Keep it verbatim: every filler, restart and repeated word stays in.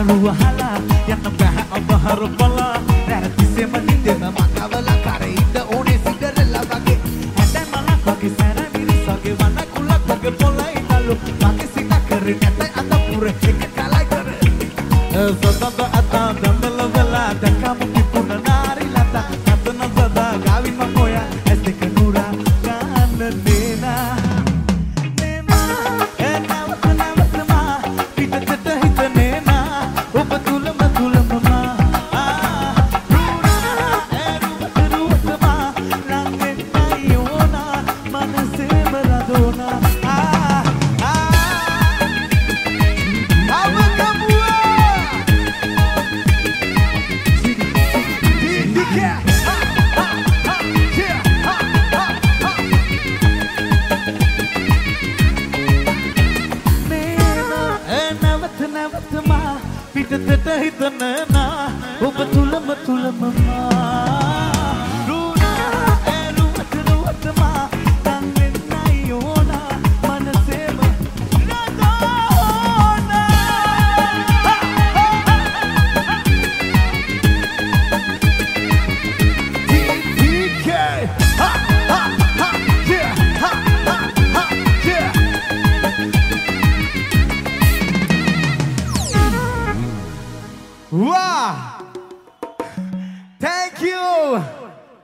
කරුව හලා යන්න බෑ ඔබ හරපලා නැතිසෙම නිදෙම මතවල කරයිද ඕනේ සිගරලා වගේ හැඩ මලක් වගේ සැරමිරි සගේ වන කුලක් වගේ පොළයි තලු මගේ සිත කරේ නැත අත පුර එක කලයි කර සතත අත දඳල වෙලා දකම කිපුන නාරි ලත අතන සදා ගාවි මකොයා ඇස් දෙක නුරා ගන්න නේනා පිටතට හිතන නා ඔබ තුලම තුලම මා